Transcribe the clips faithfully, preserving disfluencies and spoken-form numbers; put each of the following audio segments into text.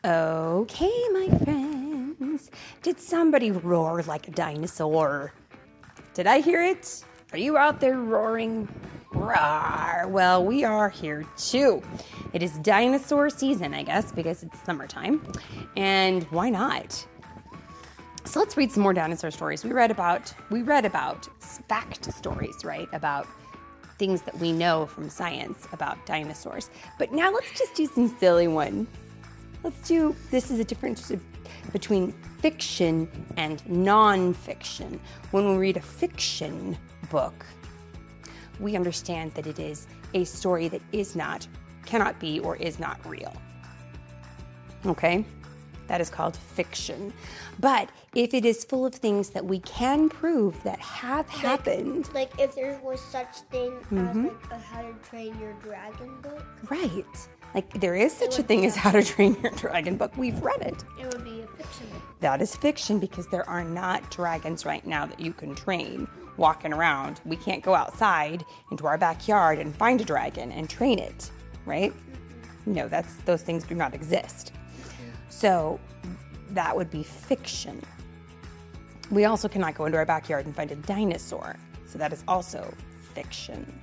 Okay, my friends. Did somebody roar like a dinosaur? Did I hear it? Are you out there roaring? Roar. Well, we are here too. It is dinosaur season, I guess, because it's summertime. And why not? So let's read some more dinosaur stories. We read about we read about fact stories, right? About things that we know from science about dinosaurs. But now let's just do some silly ones. Let's do, this is a difference between fiction and non-fiction. When we read a fiction book, we understand that it is a story that is not, cannot be, or is not real. Okay? That is called fiction. But if it is full of things that we can prove that have like, happened. Like if there was such thing mm-hmm. as like a How to Train Your Dragon book. Right. Like there is such a thing as How to Train Your Dragon book. We've read it. It would be a fiction book. That is fiction because there are not dragons right now that you can train walking around. We can't go outside into our backyard and find a dragon and train it, right? Mm-hmm. No, that's those things do not exist. Mm-hmm. So that would be fiction. We also cannot go into our backyard and find a dinosaur. So that is also fiction.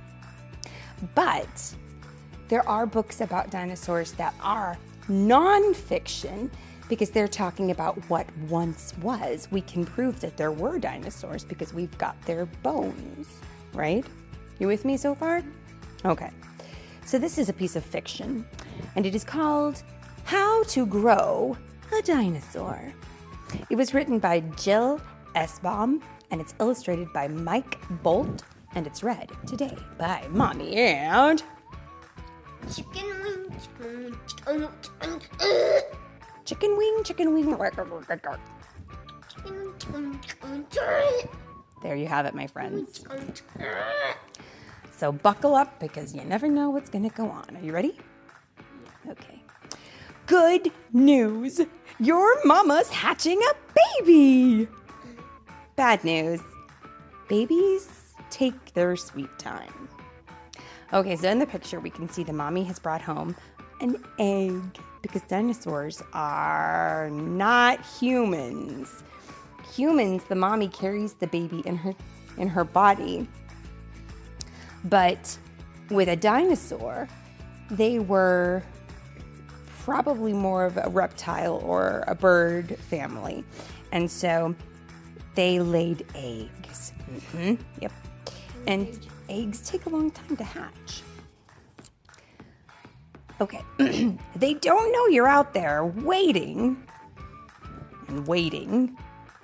But there are books about dinosaurs that are non-fiction because they're talking about what once was. We can prove that there were dinosaurs because we've got their bones, right? You with me so far? Okay. So this is a piece of fiction, and it is called How to Grow a Dinosaur. It was written by Jill Esbaum, and it's illustrated by Mike Bolt, and it's read today by Mommy and... Chicken wing, chicken wing, chicken wing, chicken wing, chicken wing. There you have it, my friends. So buckle up because you never know what's going to go on. Are you ready? Okay. Good news. Your mama's hatching a baby. Bad news. Babies take their sweet time. Okay, so in the picture, we can see the mommy has brought home an egg because dinosaurs are not humans. Humans, the mommy carries the baby in her in her body. But with a dinosaur, they were probably more of a reptile or a bird family. And so they laid eggs. Mm-hmm. Yep. And eggs take a long time to hatch. Okay. They don't know you're out there waiting and waiting.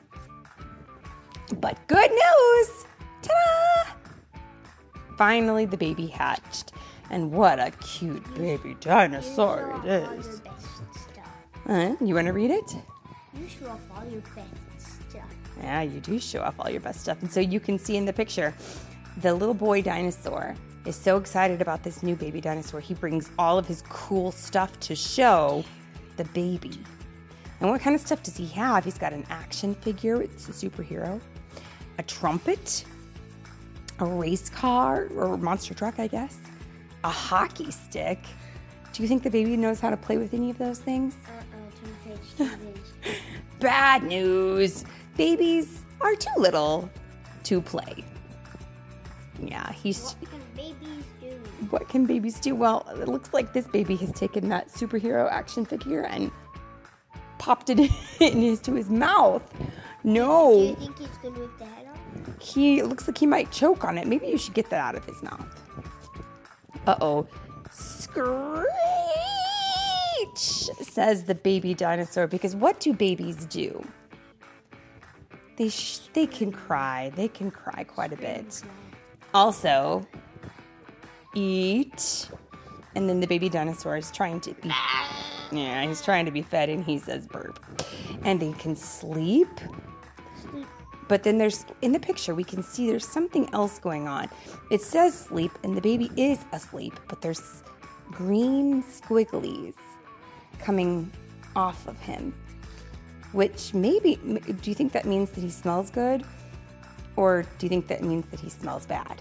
But good news! Ta-da! Finally, the baby hatched. And what a cute baby dinosaur it is. Uh, you want to read it? You show off all your best stuff. Yeah, you do show off all your best stuff. And so you can see in the picture, the little boy dinosaur is so excited about this new baby dinosaur. He brings all of his cool stuff to show the baby. And what kind of stuff does he have? He's got an action figure. It's a superhero. A trumpet. A race car or monster truck, I guess. A hockey stick. Do you think the baby knows how to play with any of those things? Uh-uh, two page, two page. Bad news. Babies are too little to play. Yeah, he's... What can babies do? What can babies do? Well, it looks like this baby has taken that superhero action figure and popped it in his, to his mouth. No. Do you think he's good with the head on? He looks like he might choke on it. Maybe you should get that out of his mouth. Uh-oh. Screech, says the baby dinosaur, because what do babies do? They sh- they can cry. They can cry quite a bit. Also, eat. And then the baby dinosaur is trying to be... Yeah, he's trying to be fed and he says burp. And they can sleep. But then there's, in the picture, we can see there's something else going on. It says sleep, and the baby is asleep, but there's green squigglies coming off of him. Which maybe, do you think that means that he smells good? Or do you think that means that he smells bad?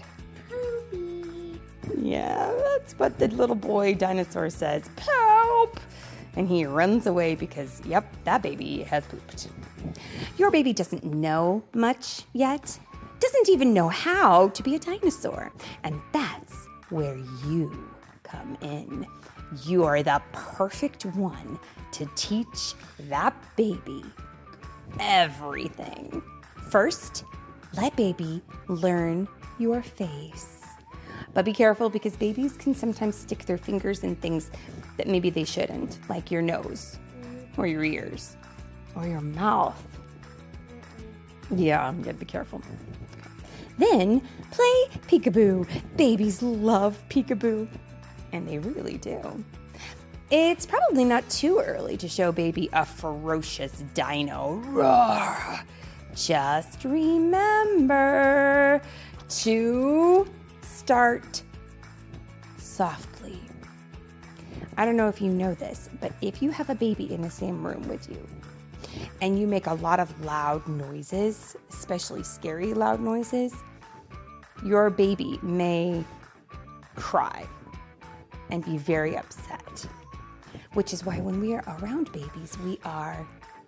Poopy. Yeah, that's what the little boy dinosaur says. Poop! And he runs away because, yep, that baby has pooped. Your baby doesn't know much yet, doesn't even know how to be a dinosaur. And that's where you come in. You are the perfect one to teach that baby everything. First, let baby learn your face. But be careful because babies can sometimes stick their fingers in things that maybe they shouldn't, like your nose or your ears or your mouth. Yeah, you gotta be careful. Then play peekaboo. Babies love peekaboo, and they really do. It's probably not too early to show baby a ferocious dino. Roar! Just remember to start softly. I don't know if you know this, but if you have a baby in the same room with you and you make a lot of loud noises, especially scary loud noises, your baby may cry and be very upset. Which is why when we are around babies, we are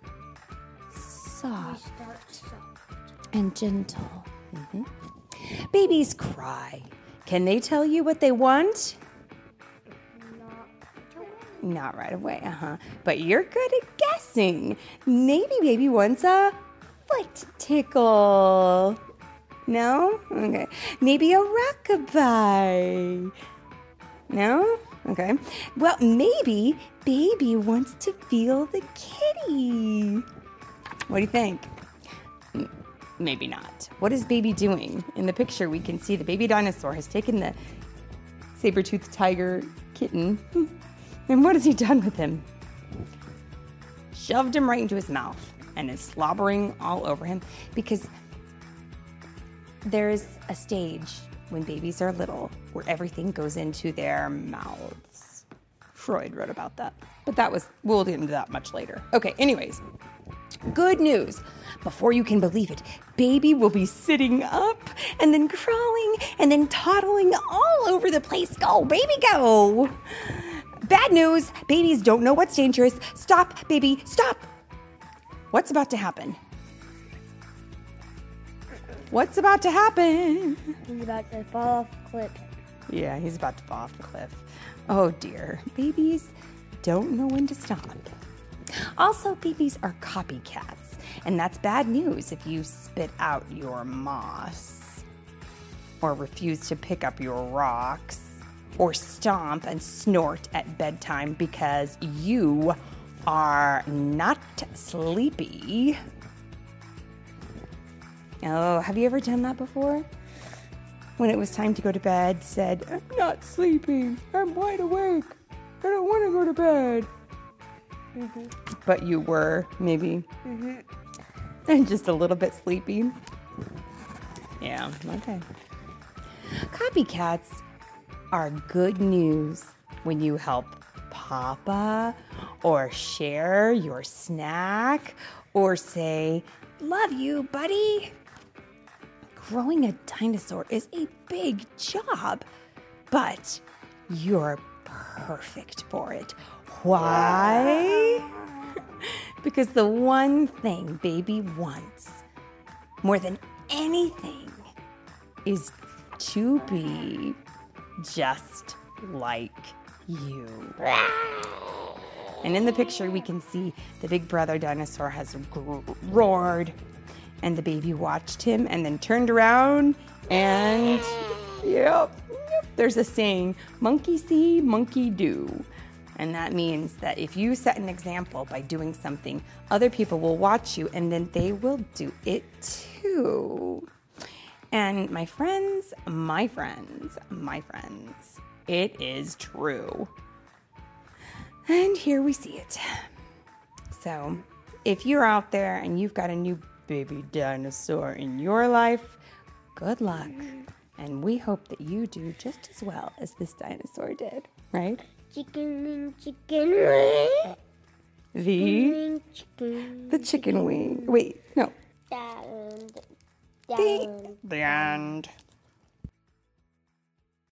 soft and gentle. Mm-hmm. Babies cry. Can they tell you what they want? Not right away, uh-huh. But you're good at guessing. Maybe baby wants a foot tickle. No? Okay. Maybe a rockabye. No? Okay. Well, maybe baby wants to feel the kitty. What do you think? Maybe not. What is baby doing? In the picture, we can see the baby dinosaur has taken the saber-toothed tiger kitten. And what has he done with him? Shoved him right into his mouth and is slobbering all over him because there's a stage when babies are little where everything goes into their mouths. Freud wrote about that, but that was, we'll get into that much later. Okay, anyways, good news. Before you can believe it, baby will be sitting up and then crawling and then toddling all over the place. Go, baby, go. Bad news, babies don't know what's dangerous. Stop, baby, stop. What's about to happen? What's about to happen? He's about to fall off the cliff. Yeah, he's about to fall off the cliff. Oh dear, babies don't know when to stop. Also, babies are copycats, and that's bad news if you spit out your moss, or refuse to pick up your rocks, or stomp and snort at bedtime because you are not sleepy. Oh, have you ever done that before? When it was time to go to bed, said, I'm not sleeping, I'm wide awake, I don't want to go to bed. Mm-hmm. But you were, maybe, mm-hmm. and just a little bit sleepy. Yeah, okay. Copycats are good news when you help Papa or share your snack or say, love you, buddy. Growing a dinosaur is a big job, but you're perfect for it. Why? Because the one thing baby wants more than anything is to be just like you. And in the picture, we can see the big brother dinosaur has gro- roared, and the baby watched him and then turned around and, yep, yep, there's a saying, monkey see, monkey do. And that means that if you set an example by doing something, other people will watch you and then they will do it too. And my friends, my friends, my friends, it is true. And here we see it. So if you're out there and you've got a new baby dinosaur in your life, good luck. And we hope that you do just as well as this dinosaur did, right? Chicken wing, chicken wing. The, Chicken. the chicken wing. Wait, no. The, The, the end.